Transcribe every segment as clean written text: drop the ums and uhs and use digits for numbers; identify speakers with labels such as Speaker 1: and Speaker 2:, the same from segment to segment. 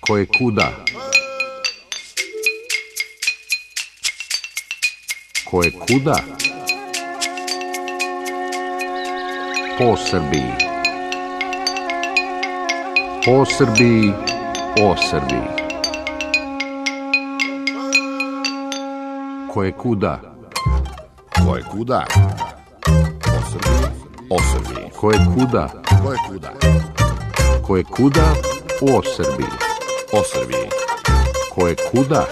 Speaker 1: Koje kuda? Koje kuda? Po Srbiji. Po Srbiji, o Srbiji. Koje kuda?
Speaker 2: Koje kuda? Po Srbiji, o Srbiji.
Speaker 1: Koje kuda?
Speaker 2: Koje kuda?
Speaker 1: Koje kuda? O Srbiji.
Speaker 2: O Srbiji.
Speaker 1: Koje kuda?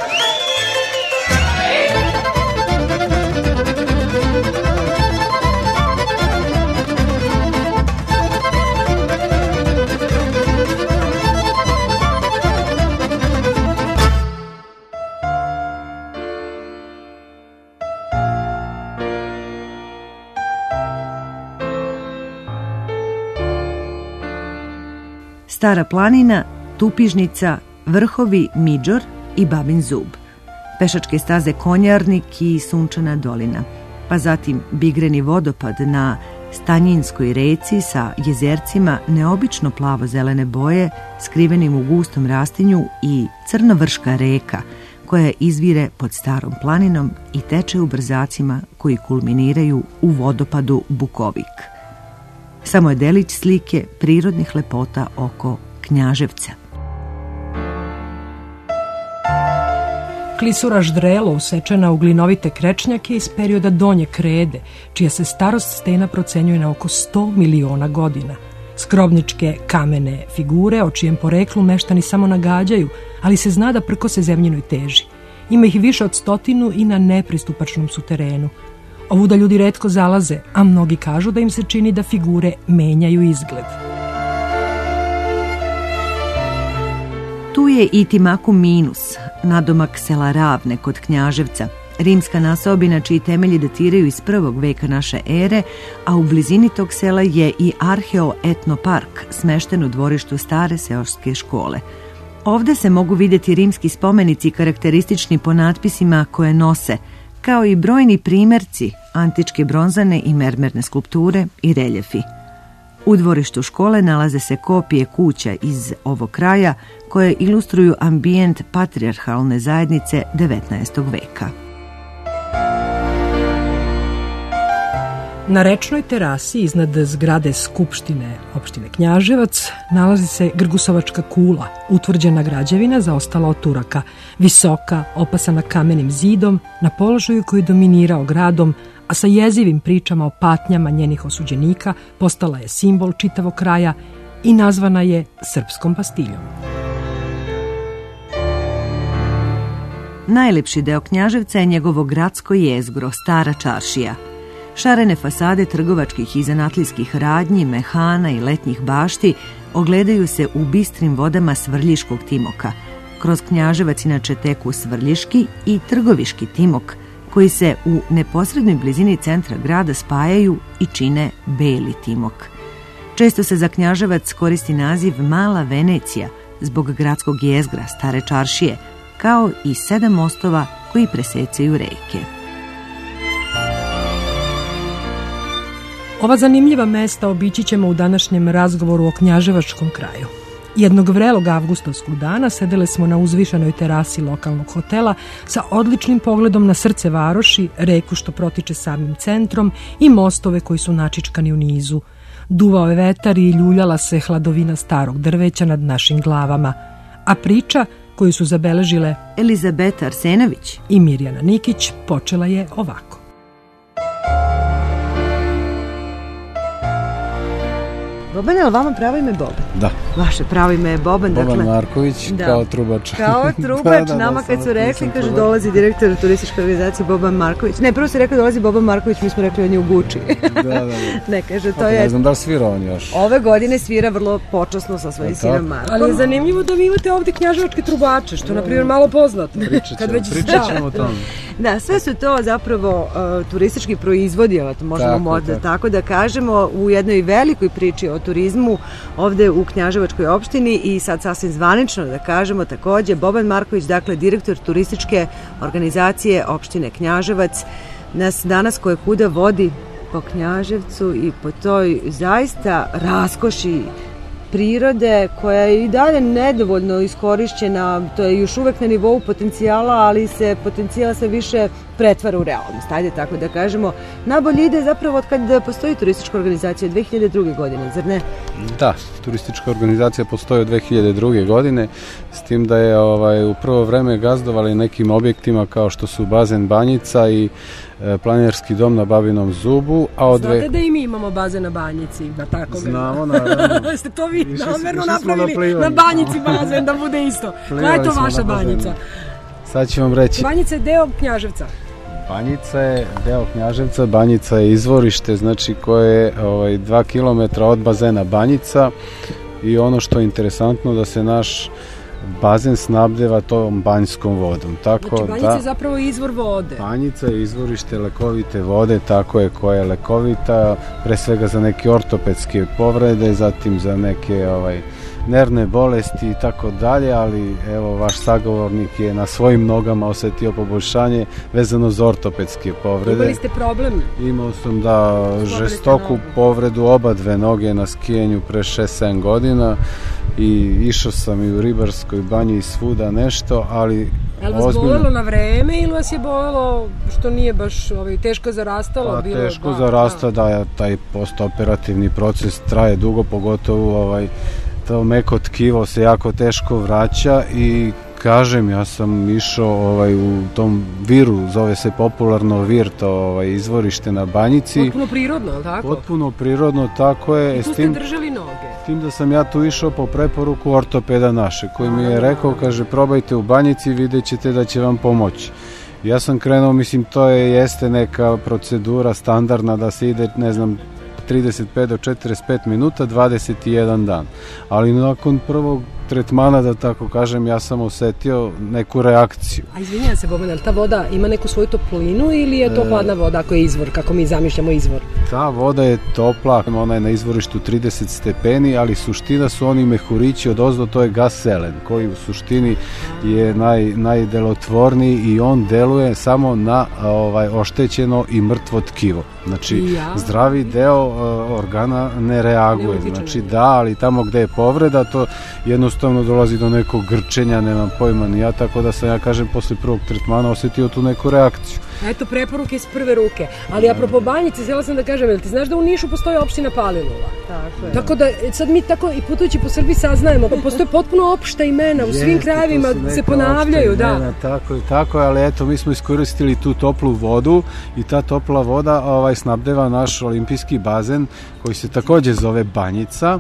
Speaker 3: Stara planina, Tupižnica, vrhovi Midžor i Babin zub, pešačke staze Konjarnik i Sunčana dolina, pa zatim Bigreni vodopad na Stanjinskoj reci sa jezercima neobično plavo-zelene boje skrivenim u gustom rastinju i Crnovrška reka koja izvire pod Starom planinom i teče u brzacima koji kulminiraju u vodopadu Bukovik. Samo je delić slike prirodnih lepota oko Knjaževca.
Speaker 4: Klisura ždrelo usečena u glinovite krečnjake iz perioda Donje Krede, čija se starost stena procenjuje na oko 100 miliona godina. Skrobničke kamene figure, o čijem poreklu meštani samo nagađaju, ali se zna da prkose zemljinoj teži. Ima ih više od 100 i na nepristupačnom su terenu. Ovuda ljudi retko zalaze, a mnogi kažu da im se čini da figure menjaju izgled.
Speaker 3: Tu je i Timakum Minus, nadomak sela Ravne kod Knjaževca, rimska naseobina čiji temelji datiraju iz 1. veka naše ere, a u blizini tog sela je i arheo-etnopark smešten u dvorištu stare seoske škole. Ovde se mogu vidjeti rimski spomenici karakteristični po natpisima koje nose, kao i brojni primerci antičke bronzane i mermerne skulpture i reljefi. U dvorištu škole nalaze se kopije kuća iz ovog kraja koje ilustruju ambijent patrijarhalne zajednice 19. veka.
Speaker 4: Na rečnoj terasi iznad zgrade Skupštine opštine Knjaževac nalazi se Grgusovačka kula, utvrđena građevina zaostala od Turaka, visoka, opasana kamenim zidom, na položaju koji je dominirao gradom, a sa jezivim pričama o patnjama njenih osuđenika postala je simbol čitavog kraja i nazvana je Srpskom pastiljom.
Speaker 3: Najlepši deo Knjaževca je njegovo gradsko jezgro, Stara čaršija. Šarene fasade trgovačkih i zanatlijskih radnji, mehana i letnjih bašti ogledaju se u bistrim vodama Svrljiškog timoka. Kroz Knjaževac inače teku Svrljiški i Trgoviški timok, koji se u neposrednoj blizini centra grada spajaju i čine Beli timok. Često se za Knjaževac koristi naziv Mala Venecija zbog gradskog jezgra Stare čaršije, kao i 7 mostova koji presecaju reke.
Speaker 4: Ova zanimljiva mesta obići ćemo u današnjem razgovoru o Knjaževačkom kraju. Jednog vrelog avgustovskog dana sedele smo na uzvišenoj terasi lokalnog hotela sa odličnim pogledom na srce varoši, reku što protiče samim centrom i mostove koji su načičkani u nizu. Duvao je vetar i ljuljala se hladovina starog drveća nad našim glavama, a priča koju su zabeležile
Speaker 3: Elizabeta Arsenović
Speaker 4: i Mirjana Nikić počela je ovako.
Speaker 3: Boban, je li vama pravo ime Boban?
Speaker 5: Da.
Speaker 3: Vaše pravo ime je Boban.
Speaker 5: Boban
Speaker 3: dakle,
Speaker 5: Marković,
Speaker 3: da.
Speaker 5: Kao trubač.
Speaker 3: Kao trubač,
Speaker 5: da,
Speaker 3: nama kad su rekli, kaže
Speaker 5: trubač.
Speaker 3: dolazi direktor turističke organizacije Boban Marković. Ne, prvo se rekli dolazi Boban Marković, mi smo rekli on je u Guči.
Speaker 5: Da.
Speaker 3: Ne, kaže, to
Speaker 5: Pa,
Speaker 3: je...
Speaker 5: Ne znam da li svira on još.
Speaker 3: Ove godine svira vrlo počasno sa svojim sinom Markom.
Speaker 4: Ali je zanimljivo da vi imate ovdje knjaževačke trubače, što je, na primjer, malo poznato.
Speaker 5: Pričat ćemo o tome.
Speaker 3: Da, sve su to zapravo turistički proizvodi, možemo tako da kažemo, u jednoj velikoj priči o turizmu ovde u Knjaževačkoj opštini i sad sasvim zvanično da kažemo takođe Boban Marković, dakle direktor turističke organizacije opštine Knjaževac, nas danas koje kuda vodi po Knjaževcu i po toj zaista raskoši prirode koja je i dalje nedovoljno iskorišćena, to je još uvek na nivou potencijala, ali se potencijal sve više pretvara u realnost, ajde tako da kažemo. Nabolje ide zapravo od kad postoji turistička organizacija od 2002. godine, zar ne?
Speaker 5: Da, turistička organizacija postoji od 2002. godine, s tim da je u prvo vreme gazdovali nekim objektima kao što su bazen Banjica i planinarski dom na Babinom Zubu.
Speaker 4: Znate da i mi imamo bazen na Banjici?
Speaker 5: Znamo, naravno.
Speaker 4: Ste to vi namerno napravili na Banjici bazen, da bude isto. Koja je to vaša Banjica?
Speaker 5: Sad ću vam reći.
Speaker 4: Banjica je deo Knjaževca.
Speaker 5: Banjica je deo Knjaževca, Banjica je izvorište, znači koje je 2 km od bazena Banjica i ono što je interesantno da se naš bazen snabdeva tom banjskom vodom.
Speaker 4: Znači Banjica je zapravo izvor vode.
Speaker 5: Banjica je izvorište lekovite vode, tako je, koja je lekovita, pre svega za neke ortopedske povrede, zatim za neke nervne bolesti i tako dalje, ali evo vaš sagovornik je na svojim nogama osetio poboljšanje vezano za ortopedske povrede.
Speaker 4: Imali ste problem?
Speaker 5: Imao sam žestoku povredu oba dve noge na skijenju pre 6-7 godina i išao sam i u Ribarskoj banji i svuda nešto, ali
Speaker 4: je li vas bolelo na vreme ili vas je bolelo što nije baš teško zarastalo?
Speaker 5: Teško zarasta, da, taj postoperativni proces traje dugo, pogotovo to meko tkivo se jako teško vraća i kažem, ja sam išao u tom viru, zove se popularno vir, to izvorište na Banjici.
Speaker 4: Potpuno prirodno, ali tako?
Speaker 5: Potpuno prirodno, tako je.
Speaker 4: I tu ste držali noge?
Speaker 5: S tim da sam ja tu išao po preporuku ortopeda naše, koji mi je rekao, kaže, probajte u Banjici, vidjet ćete da će vam pomoći. Ja sam krenuo, mislim, to jeste neka procedura standardna da se ide, ne znam, 35 do 45 minuta, 21 dan. Ali nakon prvog tretmana, da tako kažem, ja sam osetio neku reakciju.
Speaker 4: A izvinjam se, Boban, ali ta voda ima neku svoju toplinu ili je to hladna voda ako je izvor, kako mi zamišljamo izvor?
Speaker 5: Ta voda je topla, ona je na izvorištu 30 stepeni, ali suština su oni mehurići odozdo, to je gas selen, koji u suštini je najdelotvorniji i on deluje samo na oštećeno i mrtvo tkivo. Znači, zdravi deo organa ne reaguje. Znači, da, ali tamo gde je povreda, to jednostavno dolazi do nekog grčenja, nemam pojma ni ja, tako da sam, ja kažem, posle prvog tretmana osetio tu neku reakciju.
Speaker 4: Eto, preporuke iz prve ruke. Ali apropo Banjice, htjela sam da kažem, jel ti znaš da u Nišu postoji opština Palilula? Tako je. Tako da sad mi tako i putujući po Srbiji saznajemo, postoje potpuno opšta imena, u svim krajevima se ponavljaju, da.
Speaker 5: Tako je, ali eto, mi smo iskoristili tu toplu vodu i ta topla voda snabdeva naš olimpijski bazen koji se takođe zove Banjica.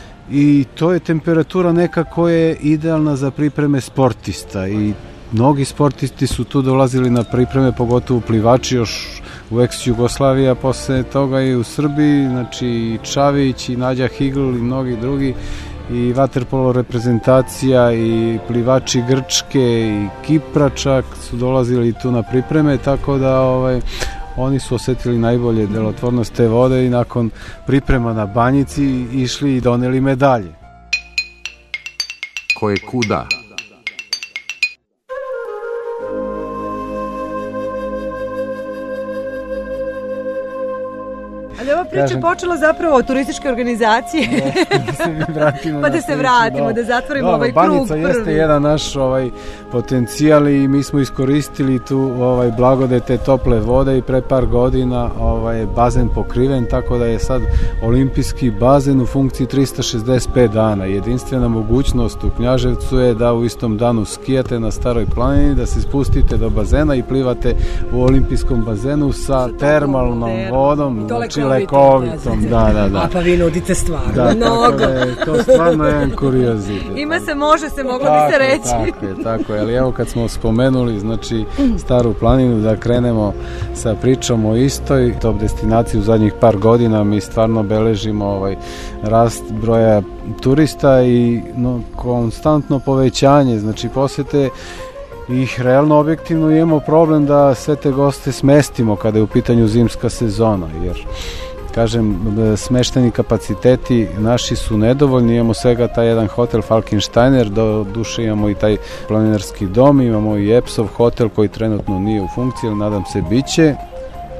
Speaker 5: I to je temperatura neka koja je idealna za pripreme sportista i mnogi sportisti su tu dolazili na pripreme, pogotovo plivači još u ex-Jugoslaviji, a posle toga i u Srbiji, znači i Čavić i Nađa Higl i mnogi drugi i vaterpolo reprezentacija i plivači Grčke i Kipra čak su dolazili tu na pripreme, tako da oni su osetili najbolje delotvornost te vode i nakon priprema na Banjici išli i doneli medalje.
Speaker 1: Ko je kuda?
Speaker 3: Ali ova priča je počela zapravo od turističke organizacije. Pa da se vratimo, da zatvorimo ovaj krug prvi.
Speaker 5: Banjica jeste jedan naš potencijal i mi smo iskoristili tu blagodete tople vode i pre par godina je bazen pokriven, tako da je sad olimpijski bazen u funkciji 365 dana. Jedinstvena mogućnost u Knjaževcu je da u istom danu skijate na Staroj planini, da se spustite do bazena i plivate u olimpijskom bazenu sa termalnom vodom, znači lekovitom. Da.
Speaker 4: Pa vi nudite stvarno mnogo.
Speaker 5: To je stvarno jedan kuriozitet.
Speaker 3: Ima se, može se, moglo bi se reći.
Speaker 5: Tako je, ali evo kad smo spomenuli, znači, Staru planinu, da krenemo sa pričom o istoj top destinaciji u zadnjih par godina, mi stvarno beležimo rast broja turista i konstantno povećanje, znači posete ih realno objektivno imamo problem da sve te goste smestimo kada je u pitanju zimska sezona, jer kažem, smešteni kapaciteti naši su nedovoljni, imamo svega taj jedan hotel Falkensteiner, do duše imamo i taj planinarski dom, imamo i Epsov hotel koji trenutno nije u funkciji, ali nadam se biće.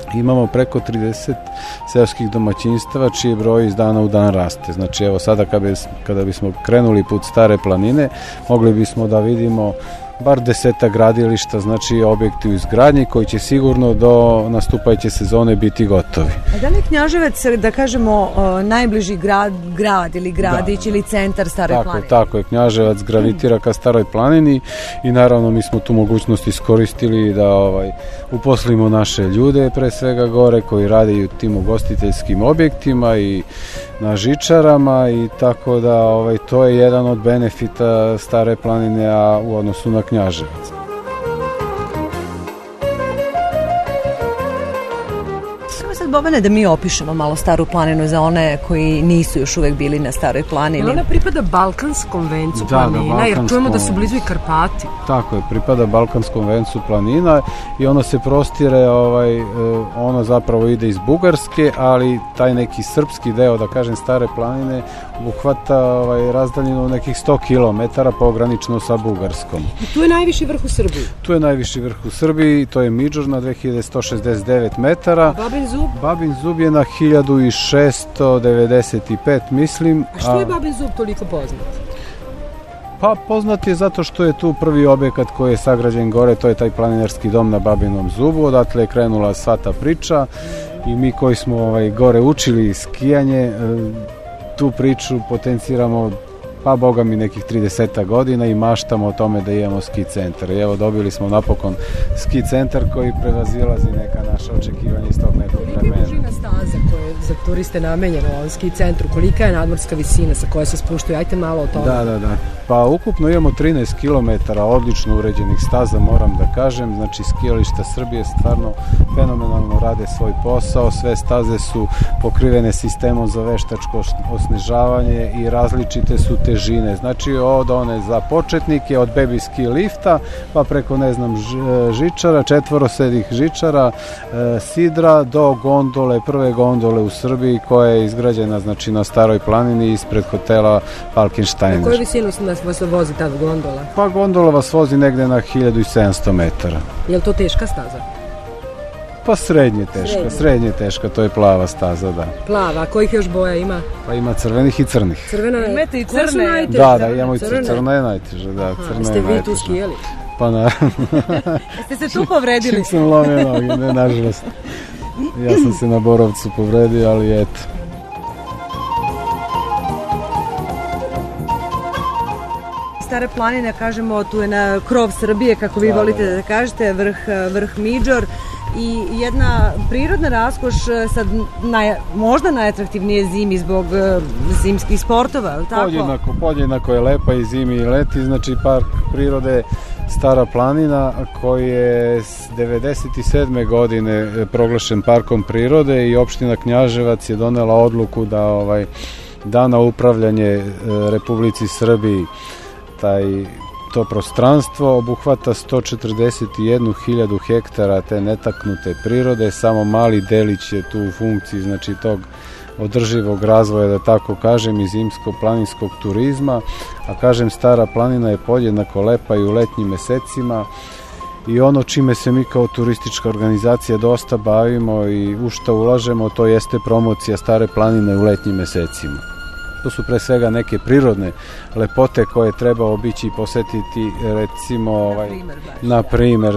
Speaker 5: Imamo preko 30 seoskih domaćinstava čiji broj iz dana u dan raste. Znači evo sada kada bismo krenuli put Stare planine, mogli bismo da vidimo bar 10 gradilišta, znači objekti u izgradnji koji će sigurno do nastupajuće sezone biti gotovi.
Speaker 3: A da li je Knjaževac, da kažemo, najbliži grad ili gradić ili centar Stare planine?
Speaker 5: Tako je, Knjaževac gravitira ka Staroj planini i naravno mi smo tu mogućnost iskoristili da uposlimo naše ljude, pre svega gore, koji rade i u tim ugostiteljskim objektima i na žičarama, i tako da to je jedan od benefita Stare planine, a u odnosu na Knjaževac.
Speaker 3: Bobane, da mi opišemo malo Staru planinu za one koji nisu još uvek bili na Staroj planini.
Speaker 4: Ona pripada Balkanskom vencu planina, jer čujemo da su blizu i Karpati.
Speaker 5: Tako je, pripada Balkanskom vencu planina i ono se prostire, ono zapravo ide iz Bugarske, ali taj neki srpski deo, da kažem, Stare planine obuhvata razdaljinu nekih 100 km pogranično sa Bugarskom.
Speaker 4: I tu je najviši vrh u Srbiji?
Speaker 5: Tu je najviši vrh u Srbiji, to je Midžor na 2169 metara.
Speaker 4: Babin Zub?
Speaker 5: Babin Zub je na 1695, mislim.
Speaker 4: A što je Babin Zub toliko poznat?
Speaker 5: Pa poznat je zato što je tu prvi objekat koji je sagrađen gore, to je taj planinarski dom na Babinom Zubu, odatle je krenula sva ta priča i mi koji smo gore učili skijanje, tu priču potenciramo pa boga mi nekih 30 godina i maštamo o tome da imamo ski centar. I evo dobili smo napokon ski centar koji prevazilazi neka naša očekivanja iz tog nekog vremena.
Speaker 4: Kolika je dužina staza koja je za turiste namenjena u ovom ski centru? Kolika je nadmorska visina sa koje se spuštaju? Ajte malo o tome.
Speaker 5: Da. Pa ukupno imamo 13 km odlično uređenih staza, moram da kažem. Znači skijališta Srbije stvarno fenomenalno rade svoj posao. Sve staze su pokrivene sistemom za veštačko osnežavanje i različite su težine. Znači od one za početnike, od baby ski lifta, pa preko žičara, četvorosedih žičara, sidra do gondole, prve gondole u Srbiji koja je izgrađena znači na Staroj planini ispred hotela Falkensteiner.
Speaker 4: Na koju visinu vas vozi ta gondola?
Speaker 5: Pa gondola vas vozi negde na 1700 metara.
Speaker 4: Je li to teška staza?
Speaker 5: Pa srednje teška, to je plava staza, da.
Speaker 4: Plava, a kojih još boja ima?
Speaker 5: Pa ima crvenih i crnih.
Speaker 3: Imate i crne?
Speaker 5: Da, imamo i crna je najteža, da, crna je najteža.
Speaker 4: Ste vi tu skijeli?
Speaker 5: Pa naravno.
Speaker 3: Jeste se tu povredili?
Speaker 5: Čim sam lomio noge, ne, nažalost. Ja sam se na Borovcu povredio, ali eto.
Speaker 3: Stare planine, kažemo, tu je na krov Srbije, kako vi volite da kažete, vrh Midžor, i jedna prirodna raskoš, sad možda najatraktivnije zimi zbog zimskih sportova, je li tako?
Speaker 5: Podjednako je lepa i zimi i leti, znači park prirode Stara planina koji je 1997. godine proglašen parkom prirode i opština Knjaževac je donela odluku da da na upravljanje Republici Srbiji to prostranstvo obuhvata 141.000 hektara te netaknute prirode, samo mali delić je tu u funkciji, znači tog održivog razvoja, da tako kažem, i zimsko-planinskog turizma, a kažem Stara planina je podjednako lepa i u letnjim mesecima i ono čime se mi kao turistička organizacija dosta bavimo i u šta ulažemo, to jeste promocija Stare planine u letnjim mesecima. To su pre svega neke prirodne lepote koje treba obići i posetiti, recimo, na primer,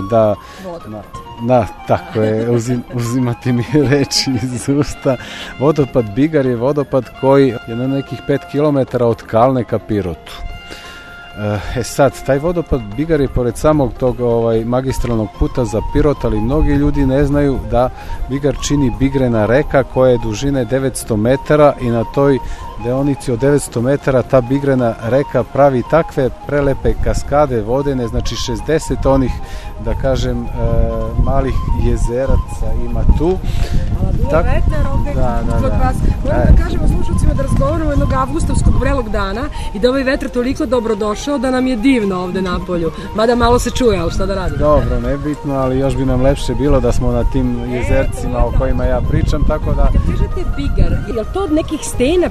Speaker 5: tako je, uzimati mi reči iz usta. Vodopad Bigar je vodopad koji je na nekih 5 km od Kalne ka Pirotu. Sad, taj vodopad Bigar je pored samog tog magistralnog puta za Pirot, ali mnogi ljudi ne znaju da Bigar čini Bigrena reka koja je dužine 900 metara i na toj deonici od 900 metara ta Bigrena reka pravi takve prelepe kaskade vodene, znači 60 onih, da kažem, malih jezeraca ima tu.
Speaker 4: Duo vetar, kod vas. Moram da kažemo slušalcima da razgovaramo jednog avgustovskog vrelog dana i da ovaj vetar toliko dobro došao da nam je divno ovde na polju. Mada malo se čuje, ali šta da radimo?
Speaker 5: Dobro, nebitno, ali još bi nam lepše bilo da smo na tim jezercima o kojima ja pričam, tako da...
Speaker 4: Kad kažete Bigar, je li to od nekih stena preko kojih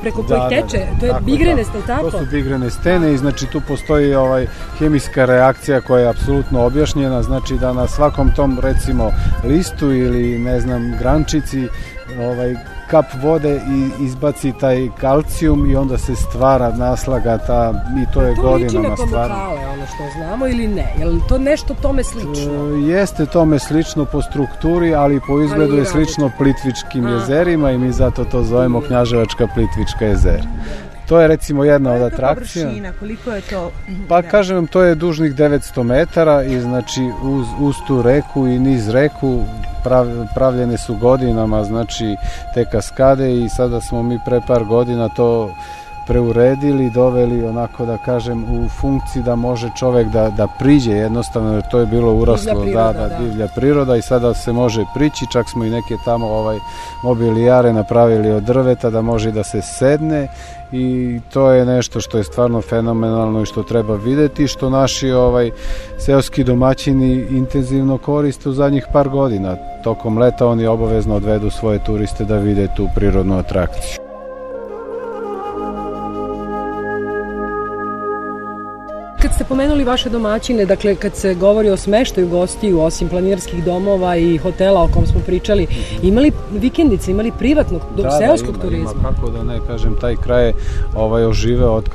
Speaker 4: teče, to je bigrene stene, tako?
Speaker 5: To su bigrene stene i znači tu postoji hemijska reakcija koja je apsolutno objašnjena, znači da na svakom tom recimo listu ili ne znam grančici kap vode i izbaci taj kalcijum i onda se stvara naslaga ta, i to je godinama stvar.
Speaker 4: To liči na pamukale, ono što znamo ili ne? Je li to nešto tome slično?
Speaker 5: Jeste tome slično po strukturi, ali po izgledu je slično Plitvičkim jezerima i mi zato to zovemo Knjaževačka Plitvička jezera. To je recimo jedna od atrakcija.
Speaker 3: Površina, koliko je to?
Speaker 5: Pa kažem vam, to je dužnih 900 metara i znači uz tu reku i niz reku pravljene su godinama, znači te kaskade i sada smo mi pre par godina to preuredili, doveli onako da kažem u funkciji da može čovek da priđe jednostavno, jer to je bilo uraslo divlja priroda i sada se može prići, čak smo i neke tamo mobilijare napravili od drveta da može da se sedne i to je nešto što je stvarno fenomenalno i što treba videti, što naši seoski domaćini intenzivno koriste u zadnjih par godina. Tokom leta oni obavezno odvedu svoje turiste da vide tu prirodnu atrakciju.
Speaker 4: Kad ste pomenuli vaše domaćine, dakle kad se govori o smeštaju gostiju, osim planinarskih domova i hotela o kom smo pričali, imali vikendice, imali privatnog seoskog turizma?
Speaker 5: Ima, kako da ne kažem, taj kraj je oživeo od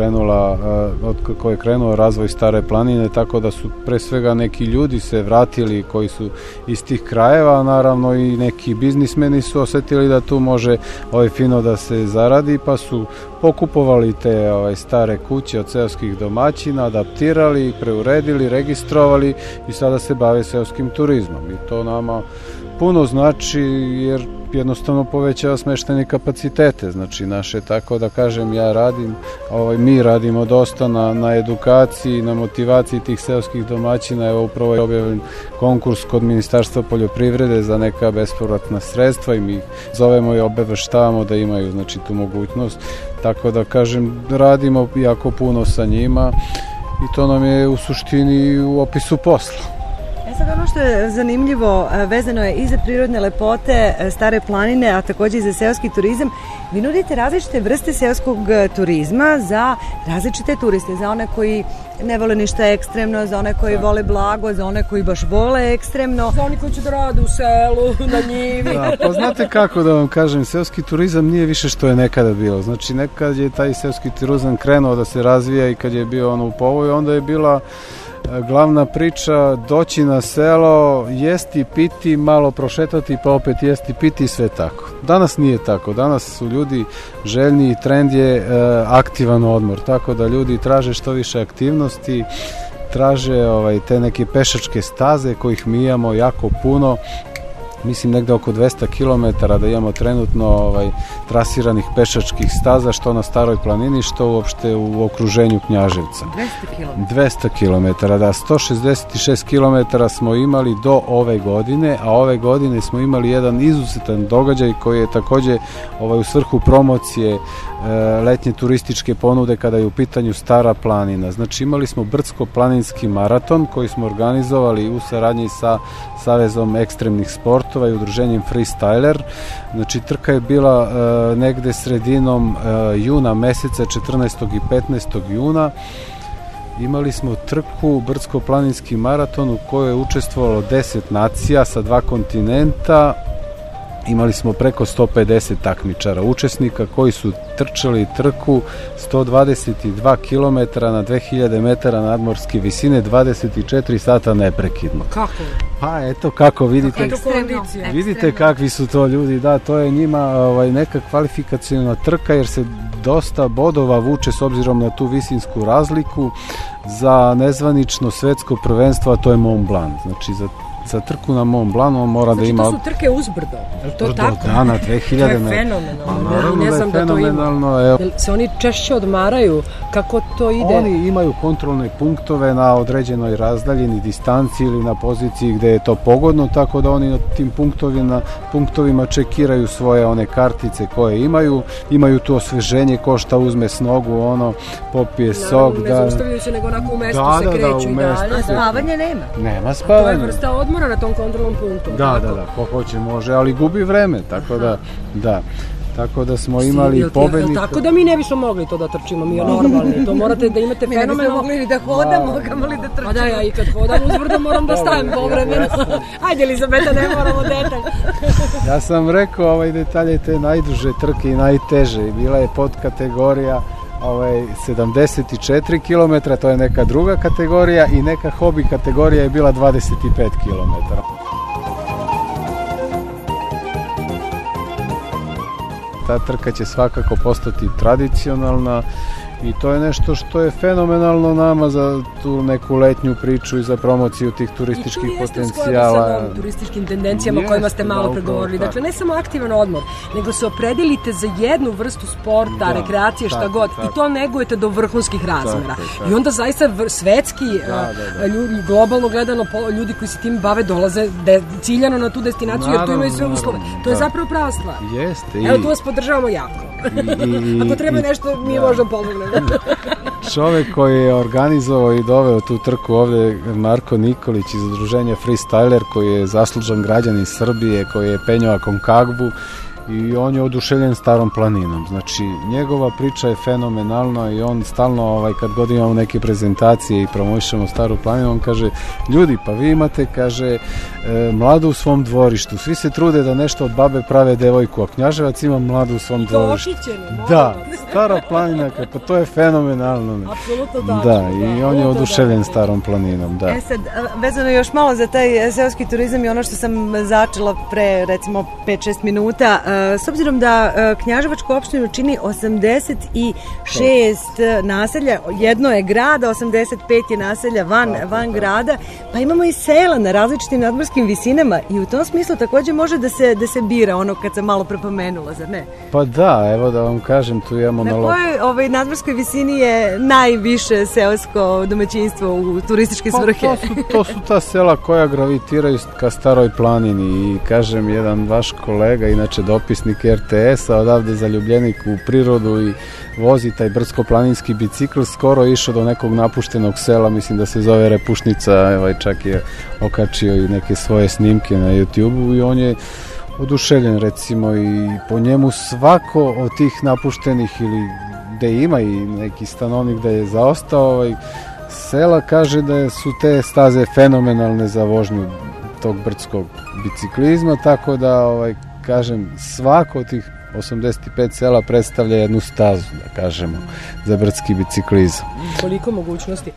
Speaker 5: kako je krenuo razvoj Stare planine, tako da su pre svega neki ljudi se vratili koji su iz tih krajeva, naravno i neki biznismeni su osetili da tu može fino da se zaradi, pa su pokupovali te stare kuće od seoskih domaćina, adaptirali, preuredili, registrovali i sada se bave seoskim turizmom i to nama puno znači jer jednostavno povećava smeštajne kapacitete, znači naše, tako da kažem, ja radim, mi radimo dosta na edukaciji, na motivaciji tih seoskih domaćina, evo upravo je objavljen konkurs kod Ministarstva poljoprivrede za neka bespovratna sredstva i mi zovemo i obaveštavamo da imaju znači tu mogućnost, tako da kažem, radimo jako puno sa njima i to nam je u suštini u opisu posla.
Speaker 3: Sad ono što je zanimljivo, vezano je i za prirodne lepote Stare planine, a takođe i za seoski turizam. Vi nudite različite vrste seoskog turizma za različite turiste, za one koji ne vole ništa ekstremno, za one koji vole blago, za one koji baš vole ekstremno.
Speaker 4: Za oni koji će da rade u selu, na njivi.
Speaker 5: Da, pa znate kako da vam kažem, seoski turizam nije više što je nekada bilo. Znači nekad je taj seoski turizam krenuo da se razvija i kad je bio u povoju, onda je bila glavna priča doći na selo, jesti, piti, malo prošetati pa opet jesti, piti, sve tako. Danas nije tako, danas su ljudi željni i trend je aktivan odmor, tako da ljudi traže što više aktivnosti, traže te neke pešačke staze kojih mi imamo jako puno, mislim negde oko 200 km da imamo trenutno trasiranih pešačkih staza što na Staroj planini, što uopšte u okruženju Knjaževca. 200 km, da, 166 km smo imali do ove godine, a ove godine smo imali jedan izuzetan događaj koji je takođe u svrhu promocije letnje turističke ponude kada je u pitanju Stara planina. Znači imali smo brdsko-planinski maraton koji smo organizovali u saradnji sa Savezom ekstremnih sportova i udruženjem Freestyler. Znači trka je bila negde sredinom juna meseca, 14. i 15. juna. Imali smo trku, brdsko-planinski maraton u kojoj je učestvovalo 10 nacija sa 2 kontinenta. Imali smo preko 150 takmičara, učesnika koji su trčali trku 122 km na 2000 metara nadmorske visine, 24 sata neprekidno.
Speaker 4: Kako?
Speaker 5: Pa eto kako vidite, vidite kakvi su to ljudi, da, to je njima neka kvalifikacijna trka jer se dosta bodova vuče s obzirom na tu visinsku razliku za nezvanično svetsko prvenstvo, a to je Mont Blanc, znači za trku na Mont Blanc on mora da ima...
Speaker 4: Znači to su trke uzbrdo, je li to tako?
Speaker 5: Da, na 2000
Speaker 4: To je fenomenalno,
Speaker 5: naravno
Speaker 4: ne znam da to ima. Jel se oni češće odmaraju, kako to ide?
Speaker 5: Oni imaju kontrolne punktove na određenoj razdaljini, distanci ili na poziciji gde je to pogodno, tako da oni na tim punktovima čekiraju svoje one kartice koje imaju tu osveženje, ko šta uzme s nogu, popije sok.
Speaker 4: Ne zaustavljaju se, nego onako u mestu se kreću i dalje.
Speaker 3: Spavanja nema?
Speaker 5: Nema spavanja.
Speaker 4: To je vrsta odmora na tom kontrolnom punktu.
Speaker 5: Da, ko hoće može, ali gubi vreme, tako da. Tako da smo imali pobednika.
Speaker 4: Tako da mi ne bismo mogli to da trčimo, mi je normalni. To morate da imate fenomenalno.
Speaker 3: Mi ne bismo mogli da hodamo, kamoli da trčimo.
Speaker 4: Pa da, ja i kad hodam uzbrdo moram da stajem povremeno. Ajde, Elizabeta, ne moramo detalj.
Speaker 5: Ja sam rekao detalje te najduže trke i najteže. Bila je podkategorija 74 km, to je neka druga kategorija, i neka hobi kategorija je bila 25 km. Ta trka će svakako postati tradicionalna i to je nešto što je fenomenalno nama za tu neku letnju priču i za promociju tih turističkih potencijala.
Speaker 4: I to jeste u skladu sa turističkim tendencijama o kojima ste malo pregovorili. Dakle, ne samo aktivan odmor, nego se opredelite za jednu vrstu sporta, rekreacije, šta god. I to negujete do vrhunskih razmera. I onda zaista svetski, globalno gledano, ljudi koji se tim bave dolaze ciljano na tu destinaciju, jer tu imaju sve uslove. To je zapravo prava stvar. Evo, tu vas podržavamo jako. Ako treba nešto, mi možemo pomognemo.
Speaker 5: Čovek koji je organizovao i doveo tu trku ovde, Marko Nikolić iz udruženja Freestyler, koji je zaslužan građanin Srbije, koji je penjao Aconcagua, i on je oduševljen Starom planinom. Znači, njegova priča je fenomenalna i on stalno, kad god imamo neke prezentacije i promovišemo Staru planinu, on kaže, ljudi, pa vi imate, kaže, mladu u svom dvorištu, svi se trude da nešto od babe prave devojku, a Knjaževac ima mladu u svom dvorištu. Da, Stara planina, pa to je fenomenalno.
Speaker 4: Apsolutno tačno.
Speaker 5: Da, i on je oduševljen Starom planinom, da.
Speaker 3: Sad, vezano još malo za taj seoski turizam i ono što sam začela pre, recimo, 5-6 minuta, s obzirom da Knjaževačku opštinu čini 86 naselja, jedno je grada, 85 je naselja van grada, pa imamo i sela na različitim nadmorskim visinama i u tom smislu takođe može da se bira ono kad sam malo prepomenula, zar ne?
Speaker 5: Pa da, evo da vam kažem, tu imamo
Speaker 3: na kojoj nadmorskoj visini je najviše seosko domaćinstvo u turističke svrhe?
Speaker 5: To su ta sela koja gravitiraju ka Staroj planini i kažem, jedan vaš kolega, inače dopisnik RTS-a, odavde zaljubljenik u prirodu i vozi taj brdsko-planinski bicikl, skoro je išao do nekog napuštenog sela, mislim da se zove Repušnica, čak je okačio i neke svoje snimke na YouTube-u i on je oduševljen, recimo, i po njemu svako od tih napuštenih ili gde ima i neki stanovnik da je zaostao sela, kaže da su te staze fenomenalne za vožnju tog brdskog biciklizma, tako da kažem, svako od tih 85 sela predstavlja jednu stazu, da kažemo, za brdski biciklizam.
Speaker 4: Koliko mogućnosti?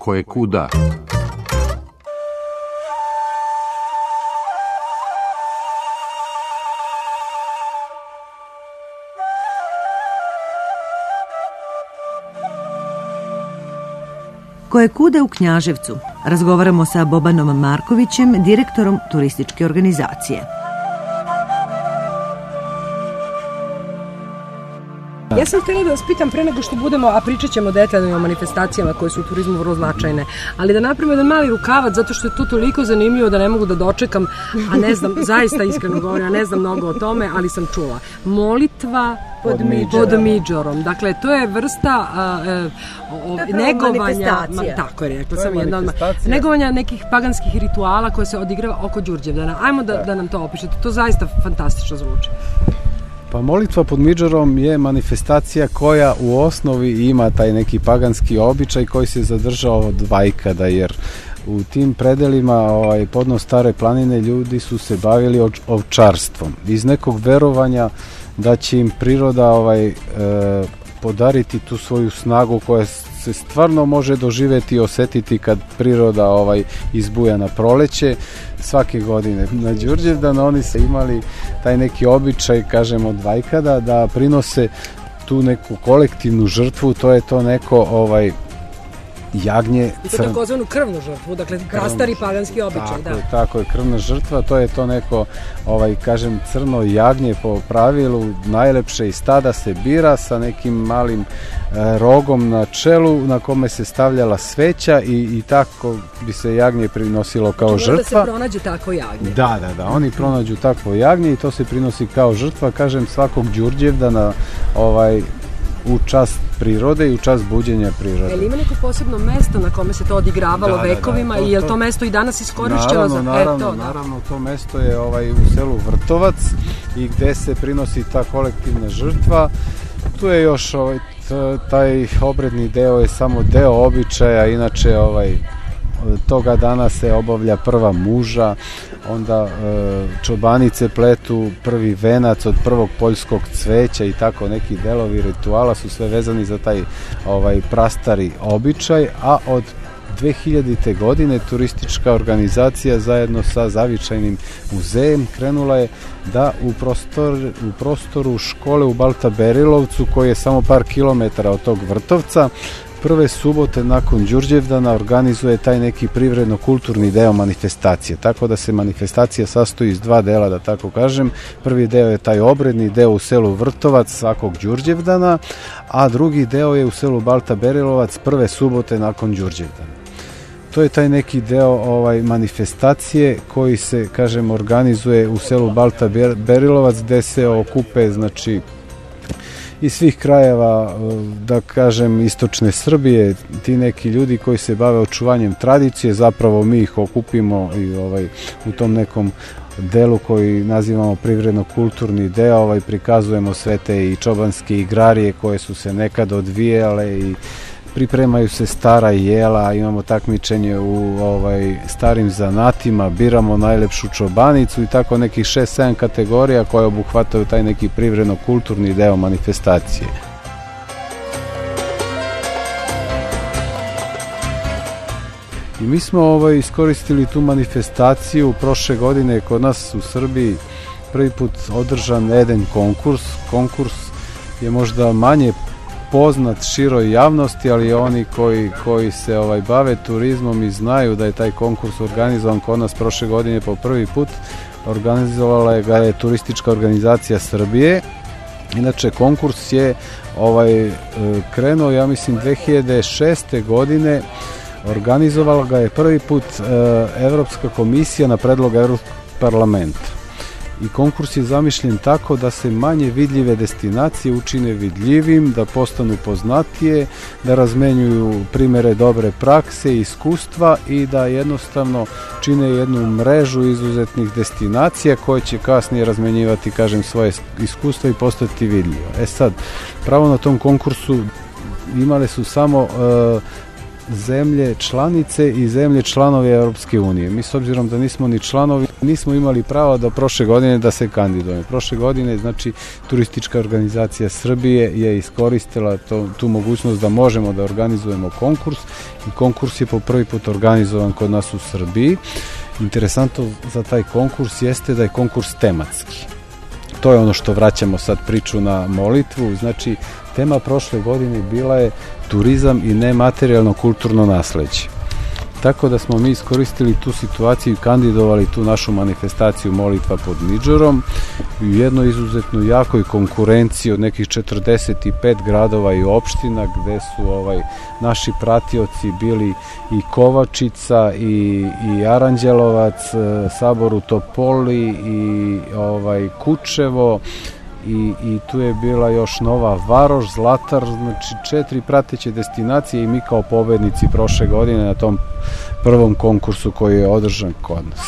Speaker 1: koje kuda.
Speaker 3: Koje kuda u Knjaževcu. Razgovaramo sa Bobanom Markovićem, direktorom turističke organizacije.
Speaker 4: Ja sam htjela da vas pitam pre nego što budemo, a pričat ćemo detaljno o manifestacijama koje su u turizmu vrlo značajne, ali da napravimo jedan mali rukavac zato što je to toliko zanimljivo da ne mogu da dočekam, a ne znam, zaista iskreno govorim, a ne znam mnogo o tome, ali sam čula. Molitva pod Midžorom. Dakle, to je vrsta negovanja, tako je rekla sam jedna odmah, negovanja nekih paganskih rituala koje se odigrava oko Đurđevdana. Ajmo da nam to opišete, to zaista fantastično zvuči.
Speaker 5: Pa molitva pod Midžorom je manifestacija koja u osnovi ima taj neki paganski običaj koji se zadržao od vajkada, jer u tim predelima podno Stare planine ljudi su se bavili ovčarstvom. Iz nekog verovanja da će im priroda podariti tu svoju snagu koja se stvarno može doživjeti i osetiti kad priroda izbuja na proleće svake godine. Na Đurđevdan oni su imali taj neki običaj, kažem, od vajkada da prinose tu neku kolektivnu žrtvu, to je to neko jagnje.
Speaker 4: I to takozvanu krvnu žrtvu, dakle prastari paganski običaj.
Speaker 5: Tako je, krvna žrtva, to je to neko, kažem, crno jagnje po pravilu, najlepše iz stada se bira sa nekim malim rogom na čelu na kome se stavljala sveća i tako bi se jagnje prinosilo kao žrtva.
Speaker 4: Da se pronađe tako jagnje.
Speaker 5: Da, oni pronađu takvo jagnje i to se prinosi kao žrtva, kažem, svakog Đurđevdana u čast prirode i u čast buđenja prirode.
Speaker 4: Jel ima neko posebno mesto na kome se to odigravalo vekovima i je li to mesto i danas iskorišćeno?
Speaker 5: Naravno, to mesto je u selu Vrtovac i gde se prinosi ta kolektivna žrtva. Tu je još taj obredni deo je samo deo običaja, inače toga dana se obavlja prva muža, onda čobanice pletu prvi venac od prvog poljskog cveća i tako neki delovi rituala su sve vezani za taj prastari običaj, a od 2000. godine turistička organizacija zajedno sa Zavičajnim muzejem krenula je da u prostoru škole u Balta Berilovcu, koji je samo par kilometara od tog Vrtovca, prve subote nakon Đurđevdana organizuje taj neki privredno-kulturni deo manifestacije. Tako da se manifestacija sastoji iz dva dela, da tako kažem. Prvi deo je taj obredni deo u selu Vrtovac svakog Đurđevdana, a drugi deo je u selu Balta Berilovac prve subote nakon Đurđevdana. To je taj neki deo manifestacije koji se, kažem, organizuje u selu Balta Berilovac, gde se okupe, znači, iz svih krajeva, da kažem, istočne Srbije, ti neki ljudi koji se bave očuvanjem tradicije, zapravo mi ih okupimo i u tom nekom delu koji nazivamo privredno-kulturni deo, prikazujemo sve te i čobanske igrarije koje su se nekad odvijale i pripremaju se stara jela, imamo takmičenje u starim zanatima, biramo najlepšu čobanicu i tako nekih 6-7 kategorija koje obuhvataju taj neki privredno-kulturni deo manifestacije. I mi smo iskoristili tu manifestaciju. Prošle godine kod nas u Srbiji prvi put održan jedan konkurs. Konkurs je možda manje poznat široj javnosti, ali oni koji se bave turizmom i znaju da je taj konkurs organizovan kod nas prošle godine po prvi put, organizovala ga je Turistička organizacija Srbije. Inače, konkurs je krenuo, ja mislim, 2006. godine, organizovala ga je prvi put Evropska komisija na predlog Evropskog parlamenta. I konkurs je zamišljen tako da se manje vidljive destinacije učine vidljivim, da postanu poznatije, da razmenjuju primere dobre prakse i iskustva i da jednostavno čine jednu mrežu izuzetnih destinacija koje će kasnije razmenjivati, kažem, svoje iskustva i postati vidljivo. Sad, pravo na tom konkursu imale su samo zemlje članice i zemlje članovi Europske unije. Mi s obzirom da nismo ni članovi, nismo imali pravo da prošle godine da se kandidujemo. Prošle godine, znači, Turistička organizacija Srbije je iskoristila tu mogućnost da možemo da organizujemo konkurs i konkurs je po prvi put organizovan kod nas u Srbiji. Interesantno za taj konkurs jeste da je konkurs tematski. To je ono što vraćamo sad priču na molitvu, znači tema prošle godine bila je turizam i nematerijalno kulturno nasleđe. Tako da smo mi iskoristili tu situaciju i kandidovali tu našu manifestaciju Molitva pod Midžorom u jednoj izuzetno jakoj konkurenciji od nekih 45 gradova i opština gde su naši pratioci bili i Kovačica i Aranđelovac, Sabor u Topoli i Kučevo i tu je bila još Nova Varoš, Zlatar, znači 4 prateće destinacije i mi kao pobednici prošle godine na tom prvom konkursu koji je održan kod nas.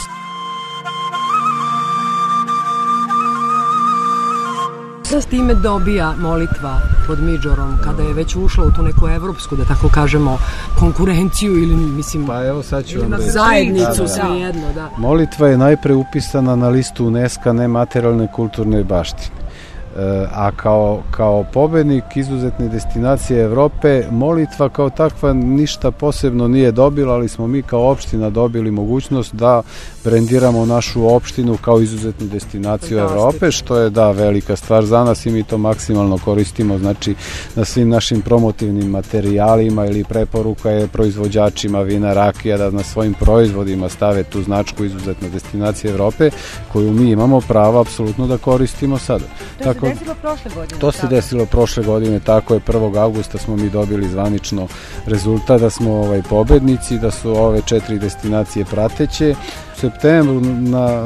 Speaker 4: Šta s time dobija molitva pod Midžorom kada je već ušla u tu neku evropsku, da tako kažemo, konkurenciju ili mislim
Speaker 5: pa evo sad ću vam reći.
Speaker 4: Zajednicu svejedno, da.
Speaker 5: Molitva je najpre upisana na listu UNESCO nematerijalne kulturne baštine. A kao pobednik izuzetne destinacije Evrope, Molitva kao takva ništa posebno nije dobila, ali smo mi kao opština dobili mogućnost da brendiramo našu opštinu kao izuzetnu destinaciju Evrope, što je velika stvar za nas i mi to maksimalno koristimo, znači na svim našim promotivnim materijalima ili preporuka je proizvođačima vina, rakija da na svojim proizvodima stave tu značku izuzetne destinacije Evrope koju mi imamo pravo apsolutno da koristimo sada. To se desilo prošle godine, tako je 1. augusta smo mi dobili zvanično rezultat da smo pobednici, da su ove 4 destinacije prateće. U septembru na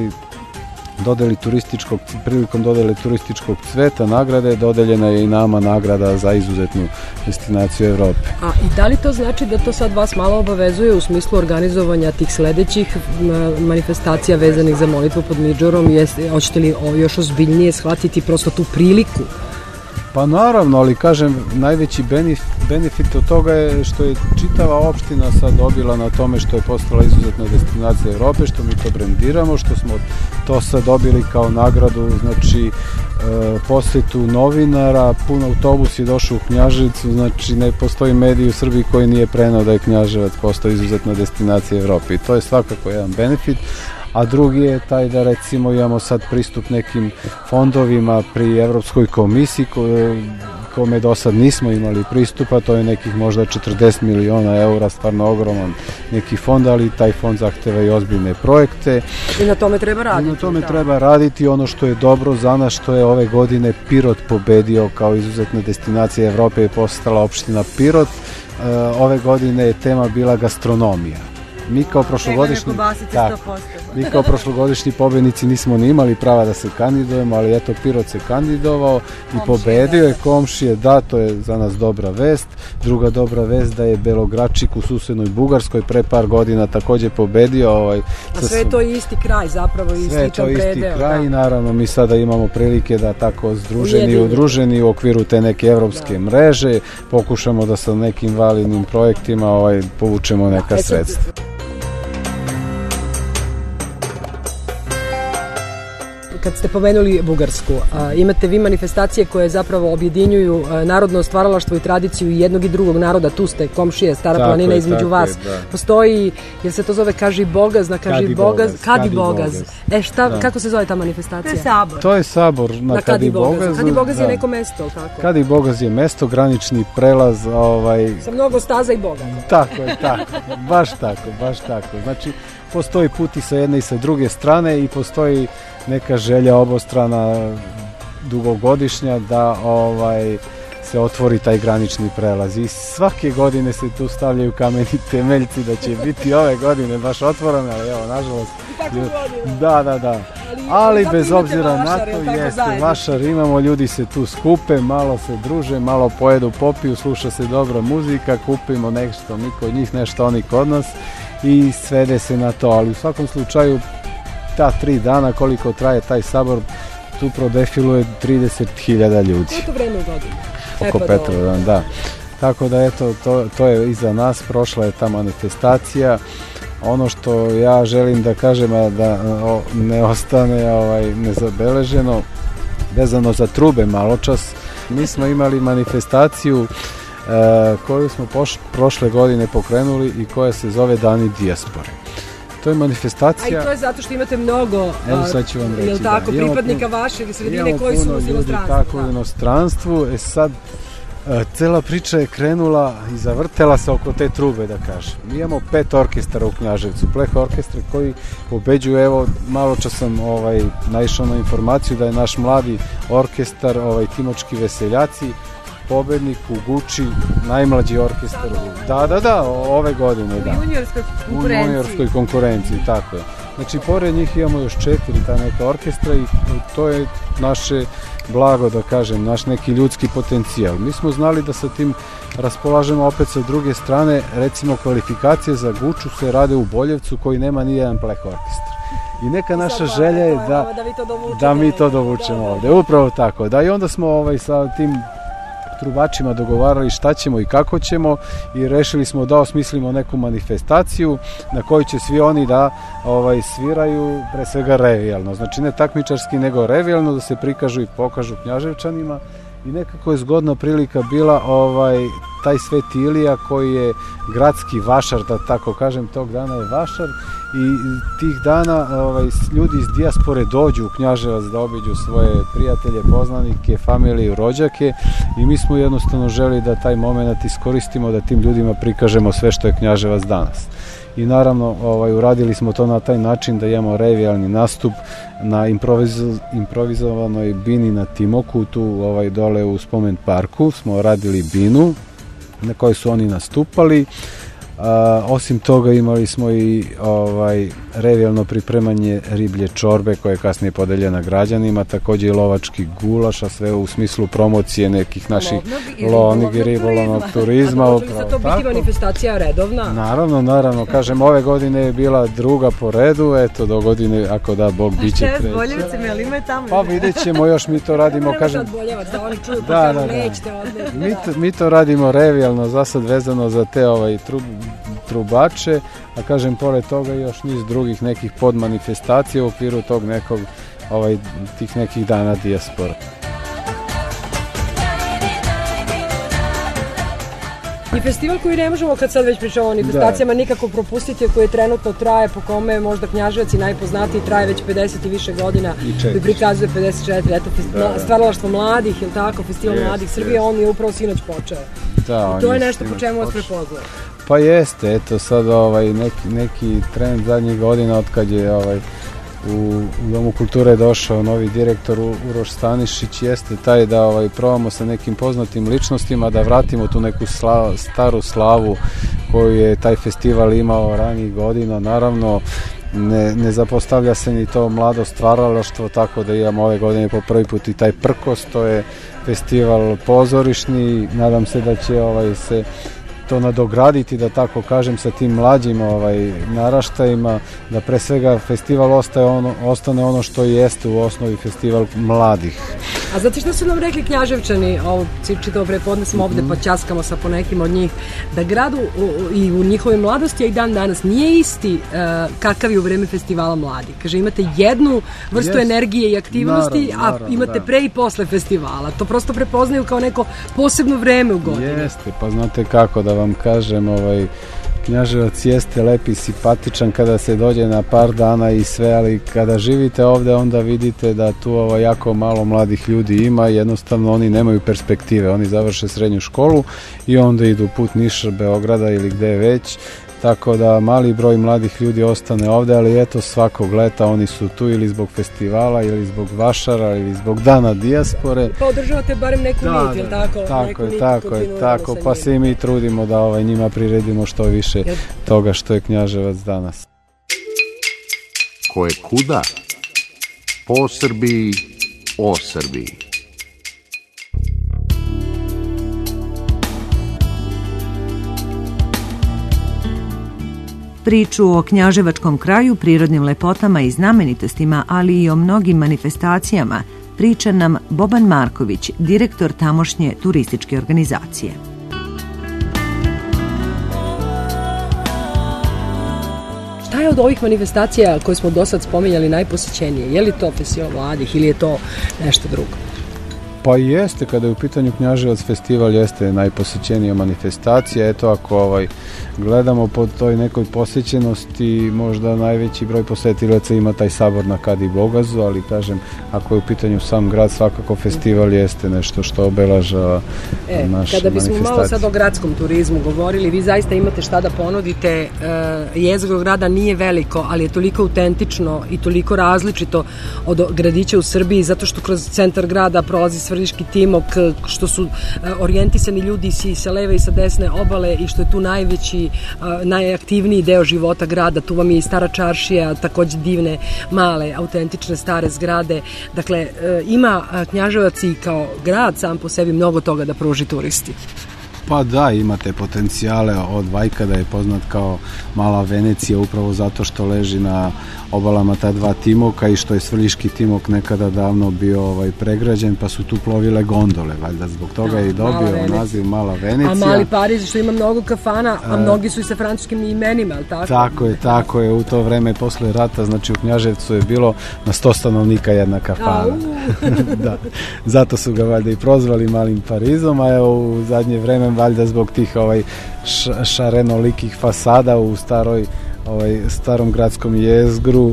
Speaker 5: prilikom dodele turističkog cveta nagrade dodeljena je i nama nagrada za izuzetnu destinaciju Evrope.
Speaker 4: A i da li to znači da to sad vas malo obavezuje u smislu organizovanja tih sledećih manifestacija vezanih za molitvu pod Midžorom? Hoćete li još ozbiljnije shvatiti prosto tu priliku?
Speaker 5: Pa naravno, ali kažem, najveći benefit od toga je što je čitava opština sad dobila na tome što je postala izuzetna destinacija Evrope, što mi to brendiramo, što smo to sad dobili kao nagradu, znači posetu novinara, pun autobus je došao u Knjaževicu, znači ne postoji medij u Srbiji koji nije preneo da je Knjaževac postao izuzetna destinacija Evrope i to je svakako jedan benefit. A drugi je taj da recimo imamo sad pristup nekim fondovima pri Evropskoj komisiji kome do sad nismo imali pristupa, to je nekih možda 40 miliona eura, stvarno ogroman neki fond, ali taj fond zahteva i ozbiljne projekte.
Speaker 4: I na tome treba raditi.
Speaker 5: I na tome treba raditi. Ono što je dobro za nas, što je ove godine Pirot pobedio kao izuzetna destinacija Evrope, je postala opština Pirot. Ove godine je tema bila gastronomija. Mi kao prošlogodišnji pobednici nismo ni imali prava da se kandidujemo, ali eto Pirot se kandidovao i pobedio je komšije, da, to je za nas dobra vest. Druga dobra vest da je Belogračik u susednoj Bugarskoj pre par godina takođe pobedio.
Speaker 4: A sve je to isti kraj zapravo i sličan predeo.
Speaker 5: Sve je to isti kraj i naravno mi sada imamo prilike da tako združeni i udruženi u okviru te neke evropske mreže pokušamo da sa nekim validnim projektima povučemo neka sredstva.
Speaker 4: Kad ste pomenuli Bugarsku, imate vi manifestacije koje zapravo objedinjuju narodno stvaralaštvo i tradiciju jednog i drugog naroda, tu ste komšije, Stara planina između vas. Postoji, jer se to zove Kažibogaz, Kadibogaz. Kako se zove ta manifestacija?
Speaker 3: To je sabor.
Speaker 5: To je sabor na Kadibogazu.
Speaker 4: Kadibogaz je neko mesto, tako?
Speaker 5: Kadibogaz je mesto, granični prelaz.
Speaker 4: Sa mnogo staza i bogaza.
Speaker 5: Tako je, baš tako. Znači, postoji put i sa jedne i sa druge strane i postoji neka želja obostrana dugogodišnja da se otvori taj granični prelaz i svake godine se tu stavljaju kameni temeljci da će biti ove godine baš otvorene, ali evo, nažalost, da. Ali bez obzira na to jeste vašar, imamo, ljudi se tu skupe, malo se druže, malo pojedu, popiju, sluša se dobra muzika, kupimo nešto, mi kod njih nešto, oni kod nas i svede se na to, ali u svakom slučaju ta 3 dana koliko traje taj sabor, tu prodefiluje 30.000 ljudi.
Speaker 4: Koliko vreme u godinu?
Speaker 5: Oko Petrovan, da. Tako da eto, to je iza nas, prošla je ta manifestacija. Ono što ja želim da kažem, a da ne ostane nezabeleženo, vezano za trube maločas, mi smo imali manifestaciju koju smo prošle godine pokrenuli i koja se zove Dani dijaspore. To je manifestacija...
Speaker 4: A i to je zato što imate mnogo,
Speaker 5: sad ću vam reći,
Speaker 4: jel tako, pripadnika vaše sredine koji su u inostranstvu.
Speaker 5: Tako u inostranstvu. Sad, cela priča je krenula i zavrtela se oko te trube, da kažem. Mi imamo 5 orkestara u Knjaževcu, pleh orkestra koji pobeđuju, evo, malo čas sam naišao na informaciju da je naš mladi orkestar, Timočki veseljaci, pobednik u Guči, najmlađi orkestar. Da, ove godine, da. U juniorskoj konkurenciji, tako je. Znači, pored njih imamo još 4 ta neka orkestra i to je naše blago, da kažem, naš neki ljudski potencijal. Mi smo znali da sa tim raspolažemo opet sa druge strane, recimo kvalifikacije za Guču se rade u Boljevcu koji nema ni jedan pleh orkestar. I neka naša želja je da mi to dovučemo ovde. Upravo tako. Da, i onda smo sa tim trubačima dogovarali šta ćemo i kako ćemo i rešili smo da osmislimo neku manifestaciju na kojoj će svi oni da sviraju pre svega revijalno, znači ne takmičarski nego revijalno, da se prikažu i pokažu Knjaževčanima i nekako je zgodna prilika bila taj Sveti Ilija koji je gradski vašar, da tako kažem, tog dana je vašar i tih dana ljudi iz dijaspore dođu u Knjaževac da obiđu svoje prijatelje, poznanike, familije, rođake i mi smo jednostavno želi da taj moment iskoristimo, da tim ljudima prikažemo sve što je Knjaževac danas. I naravno uradili smo to na taj način da imamo revijalni nastup na improvizovanoj bini na Timoku, tu dole u Spomen parku smo radili binu na kojoj su oni nastupali. Osim toga imali smo i revijalno pripremanje riblje čorbe koja je kasnije podeljena građanima, takođe i lovački gulaš, a sve u smislu promocije nekih naših lovnog i ribolovnog turizma.
Speaker 4: A da može li za to biti manifestacija redovna?
Speaker 5: Naravno, kažem, ove godine je bila druga po redu, eto do godine, ako da Bog, biće treća.
Speaker 3: A šta je s Boljevcem, ali ima je tamo?
Speaker 5: Pa vidjet ćemo, još mi to radimo, kažem...
Speaker 4: Ne možete od da oni čuju, pa nećete odleti.
Speaker 5: Mi to radimo revijalno, za sad vezano za te trubače, a kažem, pored toga još niz drugih nekih podmanifestacija u okviru tog nekog, tih nekih dana dijaspora.
Speaker 4: I festival koji ne možemo, kad sad već pričamo o manifestacijama, nikako propustiti, koji trenutno traje, po kome možda Knjaževac i najpoznatiji, traje već 50 i više godina, koji prikazuje 54, eto, stvaralaštvo mladih, ili tako, festival mladih Srbije, on je upravo sinoć počeo. I to je nešto po čemu vas prepoznaje.
Speaker 5: Pa jeste, eto sad neki trend zadnjih godina od kad je u Domu kulture je došao novi direktor Uroš Stanišić, jeste taj da probamo sa nekim poznatim ličnostima da vratimo tu neku staru slavu koju je taj festival imao ranijih godina. Naravno, ne zapostavlja se ni to mlado stvaralaštvo, tako da imamo ove godine po prvi put i taj Prkos, to je festival pozorišni, nadam se da će se to nadograditi, da tako kažem, sa tim mlađim naraštajima, da pre svega festival ostane ono što jeste u osnovi festival mladih.
Speaker 4: A znate što su nam rekli Knjaževčani, čitavo prepodne smo ovde pa ćaskamo sa po nekim od njih, da gradu i u njihovoj mladosti, a i dan danas nije isti kakav je u vreme festivala mladih. Kaže, imate jednu vrstu energije i aktivnosti, a imate pre i posle festivala. To prosto prepoznaju kao neko posebno vreme u godini.
Speaker 5: Jeste, pa znate kako da vam kažem, Knjaževac jeste lep i simpatičan kada se dođe na par dana i sve, ali kada živite ovde onda vidite da tu jako malo mladih ljudi ima, jednostavno oni nemaju perspektive, oni završe srednju školu i onda idu put Niša, Beograda ili gde već, tako da mali broj mladih ljudi ostane ovde, ali eto svakog leta oni su tu ili zbog festivala ili zbog vašara ili zbog dana dijaspore.
Speaker 4: Pa održavate barem neku nit, jel tako?
Speaker 5: Tako, pa se i mi trudimo da njima priredimo što više toga što je Knjaževac danas.
Speaker 1: Ko je kuda? Po Srbiji, o Srbiji.
Speaker 3: Priču o knjaževačkom kraju, prirodnim lepotama i znamenitostima, ali i o mnogim manifestacijama, priča nam Boban Marković, direktor tamošnje turističke organizacije.
Speaker 4: je od ovih manifestacija koje smo do sad spominjali najposećenije? Je li to festival mladih ili je to nešto drugo?
Speaker 5: Pa jeste, kada je u pitanju Knjaževac festival, jeste najposećenija manifestacija. Eto, ako gledamo po toj nekoj posjećenosti, možda najveći broj posetilaca ima taj sabor na Kadi Bogazu, ali kažem, ako je u pitanju sam grad, svakako festival jeste nešto što obelažava naš manifestacija. Kada bismo
Speaker 4: malo sad o gradskom turizmu govorili, vi zaista imate šta da ponudite. Jezgro grada nije veliko, ali je toliko autentično i toliko različito od gradića u Srbiji, zato što kroz centar grada prolazi Svrljiški timok, što su orijentisani ljudi i sa leve i sa desne obale i što je tu najaktivniji deo života grada. Tu vam je i Stara čaršija, takođe divne, male, autentične, stare zgrade. Dakle, ima Knjaževac i kao grad sam po sebi mnogo toga da pruži turisti.
Speaker 5: Pa da, imate potencijale od Vajkada je poznat kao mala Venecija upravo zato što leži na obalama ta dva timoka i što je Svrljiški timok nekada davno bio pregrađen, pa su tu plovile gondole, valjda zbog toga je i dobio naziv Mala Venecija.
Speaker 4: A Mali Pariz što ima mnogo kafana, a mnogi su i sa francuskim imenima, ali tako?
Speaker 5: Tako je, u to vreme posle rata, znači u Knjaževcu je bilo na 100 stanovnika jedna kafana. Da, zato su ga valjda i prozvali Malim Parizom, a evo u zadnje vreme valjda zbog tih šarenolikih fasada u starom gradskom jezgru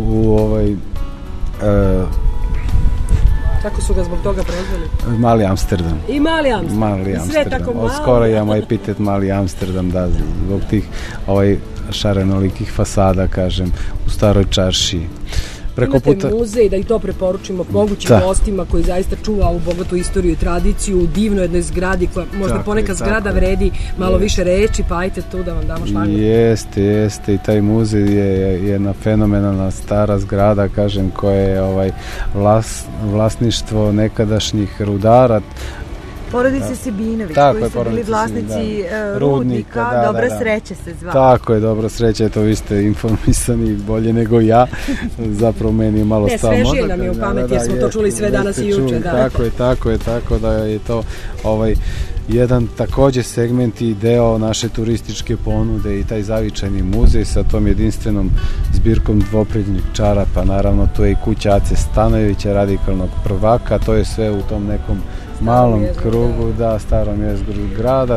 Speaker 4: Tako su ga zbog toga prozvali?
Speaker 5: Mali Amsterdam.
Speaker 4: I Mali Amsterdam. Sve tako malo.
Speaker 5: Skoro imamo epitet Mali Amsterdam, da, zbog tih šarenolikih fasada, kažem, u staroj čaršiji.
Speaker 4: Imate muzej, da i to preporučimo mogućim gostima koji zaista čuva ovu bogatu istoriju i tradiciju u divnoj jednoj zgradi koja možda ponekad zgrada vredi malo više reči, pa ajte tu da vam damo šlagu.
Speaker 5: Jeste i taj muzej je jedna fenomenalna stara zgrada, kažem, koja je vlasništvo nekadašnjih rudara.
Speaker 3: Porodice Sibinović, koji su bili vlasnici rudnika, Dobra sreća se zvao.
Speaker 5: Tako je, Dobra sreća, eto vi ste informisani bolje nego ja, zapravo meni je malo stao mozak.
Speaker 4: Svežije nam je u pameti jer smo to čuli sve danas i juče.
Speaker 5: Tako da je to jedan takođe segment i deo naše turističke ponude i taj zavičajni muzej sa tom jedinstvenom zbirkom dvoprednjeg čarapa, naravno tu je i kuća Ace Stanojevića, radikalnog prvaka, to je sve u tom nekom malom krugu, da, starom jezgru grada.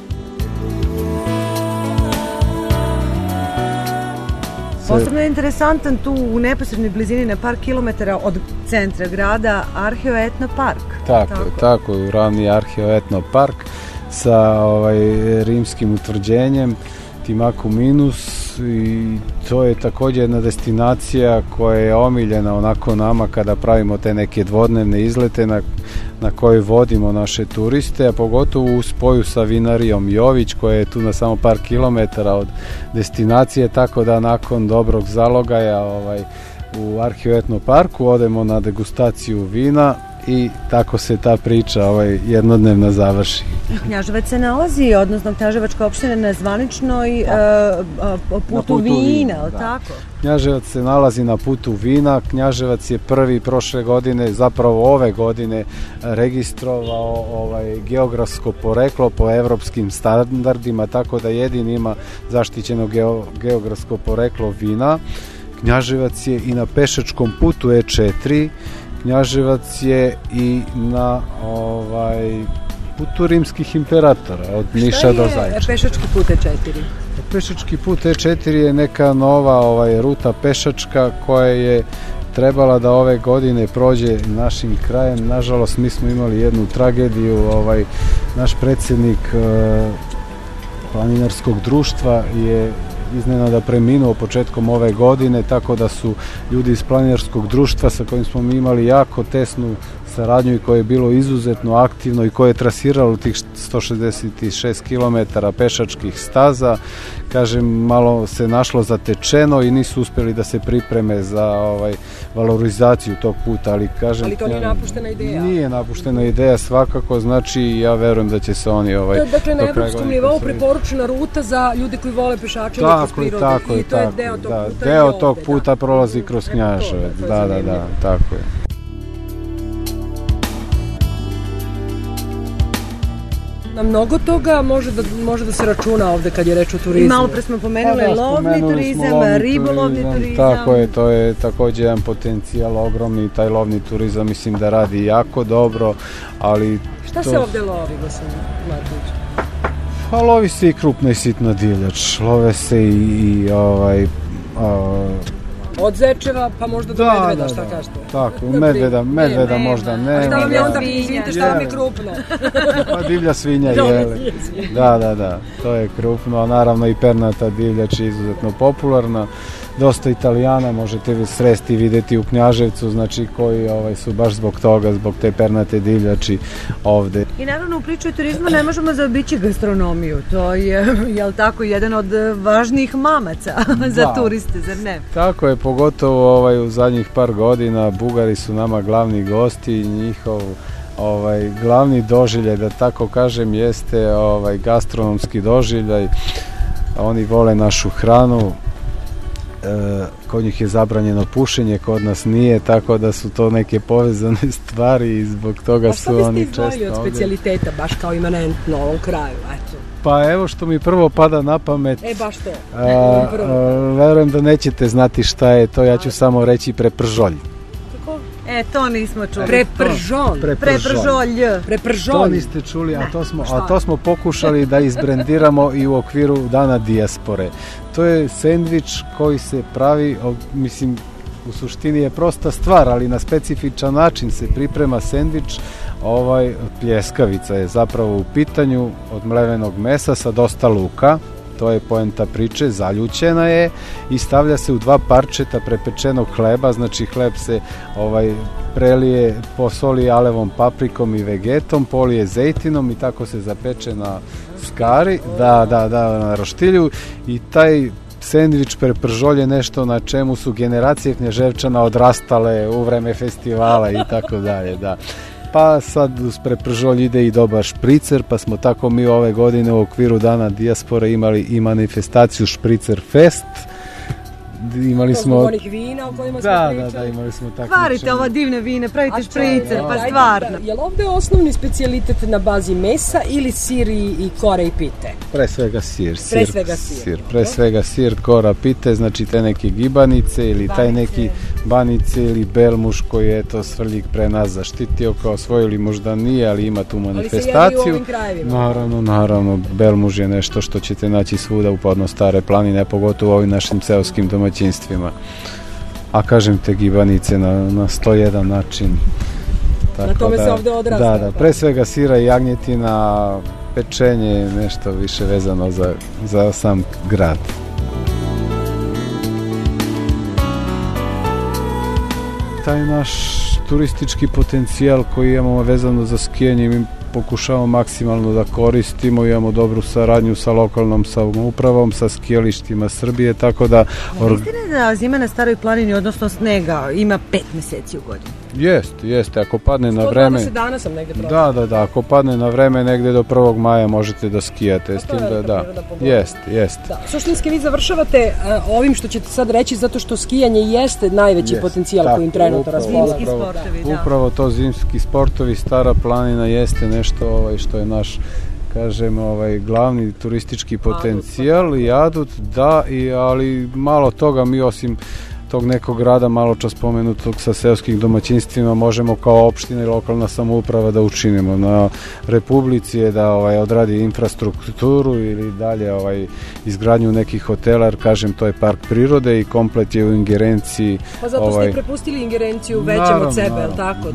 Speaker 3: Posebno je interesantan tu u neposrednoj blizini na par kilometara od centra grada Arheoetno park.
Speaker 5: Tako, uravni Arheoetno park sa rimskim utvrđenjem Timacum Minus i to je takođe jedna destinacija koja je omiljena onako nama kada pravimo te neke dvodnevne izlete na kojoj vodimo naše turiste, a pogotovo u spoju sa vinarijom Jović koja je tu na samo par kilometara od destinacije, tako da nakon dobrog zalogaja u Arheoetno parku odemo na degustaciju vina i tako se ta priča jednodnevna završi.
Speaker 3: Knjaževac se nalazi, odnosno Knjaževačka opština na zvaničnoj putu vina, tako?
Speaker 5: Knjaževac se nalazi na putu vina, Knjaževac je prvi prošle godine, zapravo ove godine, registrovao geografsko poreklo po evropskim standardima, tako da jedini ima zaštićeno geografsko poreklo vina. Knjaževac je i na pešačkom putu E4, Knjaževac je i na putu rimskih imperatora od Niša do Zaječara.
Speaker 4: Šta je pešački put E4?
Speaker 5: Pešački put E4 je neka nova ruta pešačka koja je trebala da ove godine prođe našim krajem. Nažalost, mi smo imali jednu tragediju. Naš predsjednik planinarskog društva je iznenada preminuo početkom ove godine, tako da su ljudi iz planinarskog društva sa kojim smo imali jako tesnu saradnju i koje je bilo izuzetno aktivno i koje je trasiralo tih 166 km pešačkih staza, kažem, malo se našlo zatečeno i nisu uspeli da se pripreme za valorizaciju tog puta, ali kažem...
Speaker 4: Ali to nije napuštena ideja?
Speaker 5: Nije napuštena ideja svakako, znači ja verujem da će se oni...
Speaker 4: Dakle, na evropskom nivou preporučena ruta za ljude koji vole pešačenje kroz prirodu.
Speaker 5: Tako je, deo tog puta prolazi kroz Knjaževac, da, tako je.
Speaker 4: Na mnogo toga može da se računa ovde kad je reč o turizmu.
Speaker 3: Malo pre smo pomenuli lovni turizam, ribolovni turizam.
Speaker 5: Tako je, to je takođe jedan potencijal ogromni, taj lovni turizam mislim da radi jako dobro, ali...
Speaker 4: Šta se ovde lovi, gospodin Marković?
Speaker 5: Pa lovi se i krupna i sitna divljač, love se i
Speaker 4: od zečeva pa možda do medveda, šta kažete?
Speaker 5: Tako, medveda možda ne.
Speaker 4: A šta vam je onda, izvinite, šta vam je krupno?
Speaker 5: Pa divlja svinja, jele. Da, to je krupno, a naravno i pernata divljač je izuzetno popularna. Dosta Italijana možete sresti i videti u Knjaževcu, znači koji su baš zbog toga, zbog te pernate divljači ovde.
Speaker 3: I naravno u priču o turizmu ne možemo zaobići gastronomiju, to je, jel tako, jedan od važnijih mamaca za turiste, zar ne?
Speaker 5: Tako je, pogotovo u zadnjih par godina Bugari su nama glavni gosti i njihov glavni doživljaj, da tako kažem, jeste gastronomski doživljaj. Oni vole našu hranu. Kod njih je zabranjeno pušenje, kod nas nije, tako da su to neke povezane stvari i zbog toga su oni često ovdje. A šta biste izdvojili od specijaliteta, baš kao imanentno ovom kraju, eto? Pa evo što mi prvo pada na pamet.
Speaker 4: Baš to.
Speaker 5: Verujem da nećete znati šta je to, ja ću samo reći prepržolj.
Speaker 3: To nismo čuli.
Speaker 5: Prepržolj. To niste čuli, a to smo pokušali da izbrendiramo i u okviru Dana dijaspore. To je sendvič koji se pravi, mislim, u suštini je prosta stvar, ali na specifičan način se priprema sendvič. Pljeskavica je zapravo u pitanju od mlevenog mesa sa dosta luka. To je poenta priče, zaljućena je i stavlja se u 2 parčeta prepečenog hleba, znači hleb se prelije, posoli alevom paprikom i vegetom, polije zejtinom i tako se zapeče na skari, na roštilju i taj sendvič prepržolj je nešto na čemu su generacije Knjaževčana odrastale u vreme festivala i tako dalje, da. Pa sad uz prepržolj ide i dobar špricer, pa smo tako mi ove godine u okviru Dana dijaspore imali i manifestaciju Špricer Fest. Imali smo
Speaker 4: onih vina o kojima smo pričali.
Speaker 5: Da, imali smo takve.
Speaker 3: Varite ova divne vine, pravite špricer, pa stvarno.
Speaker 4: Je li ovde osnovni specijalitet na bazi mesa ili sir i kore i pite?
Speaker 5: Pre svega sir, kora, pite, znači te neke gibanice ili taj neki banice ili belmuš koji je to Svrljig pre nas zaštitio kao svoj ili možda nije, ali ima tu manifestaciju. Ali se jeli u ovim krajevima? Naravno, belmuž je nešto što ćete naći svuda u podno Stare planine, pogotovo u ovim našim seoskim domaćinstvima. A kažem te gibanice na 101 način.
Speaker 4: Na tome se ovde odrasta.
Speaker 5: Da, pre svega sira i jagnjetina, pečenje, nešto više vezano za sam grad. Taj naš turistički potencijal koji imamo vezano za skijanje, mi pokušavamo maksimalno da koristimo, imamo dobru saradnju sa lokalnom samoupravom, sa skijalištima Srbije, tako da...
Speaker 3: Istina je da zima na Staroj planini, odnosno snega, ima 5 meseci u godini.
Speaker 5: Jeste, ako padne na vreme...
Speaker 4: 120 dana sam negde prošla.
Speaker 5: Da, ako padne na vreme negde do 1. maja možete da skijate.
Speaker 4: S tim da.
Speaker 5: Jeste.
Speaker 4: Suštinski vi završavate ovim što ćete sad reći, zato što skijanje jeste najveći potencijal kojim trenutno raspolažete.
Speaker 3: Zimski sportovi, da.
Speaker 5: Upravo to, zimski sportovi, Stara planina jeste nešto što je naš, kažem, glavni turistički potencijal i adut, da, ali malo toga mi osim tog nekog rada malo čas spomenutog sa seoskim domaćinstvima možemo kao opština i lokalna samouprava da učinimo. Na Republici je da odradi infrastrukturu ili dalje izgradnju nekih hotela, jer kažem to je park prirode i komplet je u ingerenciji.
Speaker 4: Pa zato ste i prepustili ingerenciju većem od sebe, je li tako?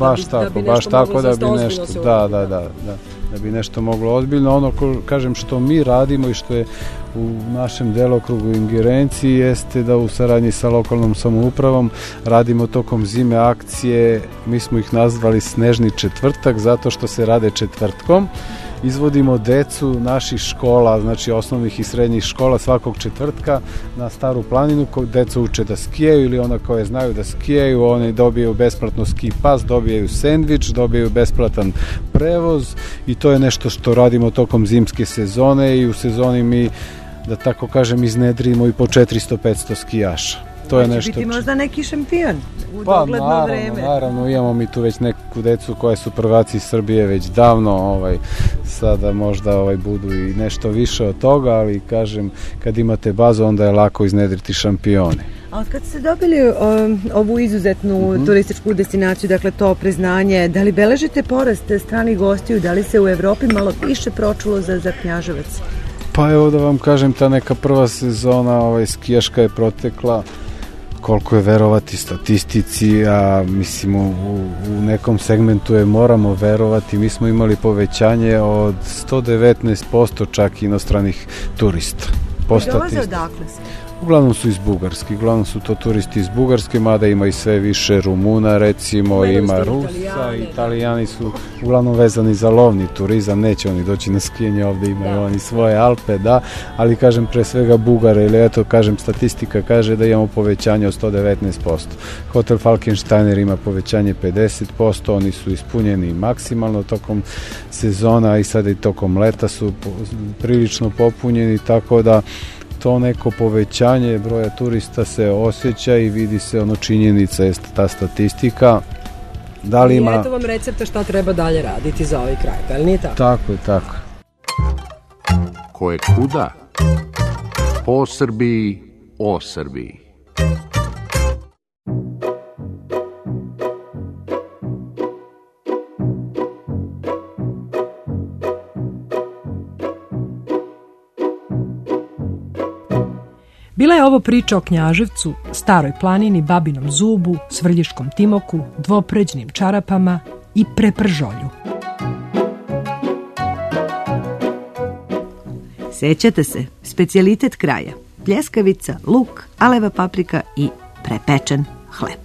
Speaker 5: Da bi nešto moglo ozbiljno. Ono kažem što mi radimo i što je u našem delokrugu ingerenciji jeste da u saradnji sa lokalnom samoupravom radimo tokom zime akcije, mi smo ih nazvali Snežni četvrtak zato što se rade četvrtkom. Izvodimo decu naših škola, znači osnovnih i srednjih škola svakog četvrtka na Staru planinu, deca uče da skijaju ili ona koje znaju da skijaju, oni dobijaju besplatno ski pas, dobijaju sendvič, dobijaju besplatan prevoz i to je nešto što radimo tokom zimske sezone i u sezoni mi, da tako kažem, iznedrimo i po 400-500 skijaša. To je
Speaker 3: će
Speaker 5: nešto...
Speaker 3: biti možda neki šampion u dogledno vreme.
Speaker 5: Naravno, imamo mi tu već neku decu koje su prvaci Srbije već davno, sada možda budu i nešto više od toga, ali kažem, kad imate bazu, onda je lako iznedriti šampione.
Speaker 3: A od kad ste dobili ovu izuzetnu turističku destinaciju, dakle to priznanje, da li beležite porast stranih gostiju, da li se u Evropi malo više pročulo za Knjaževac?
Speaker 5: Pa evo da vam kažem, ta neka prva sezona skijaška je protekla, koliko je verovati statistici, a mislim u nekom segmentu je moramo verovati, mi smo imali povećanje od 119% čak inostranih turista.
Speaker 3: Dolaze odakle?
Speaker 5: Uglavnom su iz Bugarske, uglavnom su to turisti iz Bugarske, mada ima i sve više Rumuna, recimo, ima Rusa, Italijani su uglavnom vezani za lovni turizam, neće oni doći na skijanje, ovdje imaju oni svoje Alpe, da, ali kažem pre svega Bugare, ili eto kažem statistika kaže da imamo povećanje od 119%. Hotel Falkensteiner ima povećanje 50%, oni su ispunjeni maksimalno tokom sezona i sada i tokom leta su prilično popunjeni, tako da to neko povećanje broja turista se osjeća i vidi se činjenica je ta statistika. Da li ima...
Speaker 4: I eto vam recepta šta treba dalje raditi za ovaj kraj, pa li nije tako?
Speaker 5: Tako je, tako.
Speaker 1: Ko je kuda? Po Srbiji, o Srbiji.
Speaker 4: Bila je ovo priča o Knjaževcu, Staroj planini, Babinom zubu, Svrljiškom timoku, dvopređnim čarapama i prepržolju.
Speaker 3: Sećate se, specijalitet kraja, pljeskavica, luk, aleva paprika i prepečen hleb.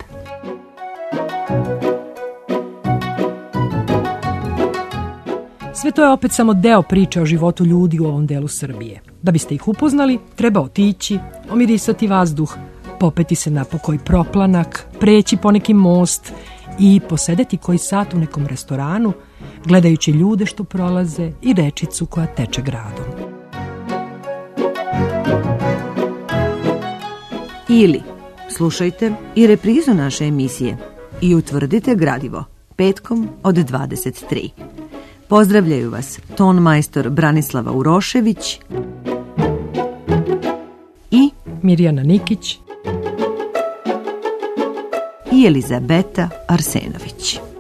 Speaker 4: Sve to je opet samo deo priče o životu ljudi u ovom delu Srbije. Da biste ih upoznali, treba otići, omirisati vazduh, popeti se na pokoji proplanak, preći poneki most i posedeti koji sat u nekom restoranu, gledajući ljude što prolaze i rečicu koja teče gradom.
Speaker 3: Ili slušajte i reprizu naše emisije i utvrdite gradivo petkom od 23. Pozdravljaju vas ton majstor Branislava Urošević i
Speaker 4: Mirjana Nikić
Speaker 3: i Elizabeta Arsenović.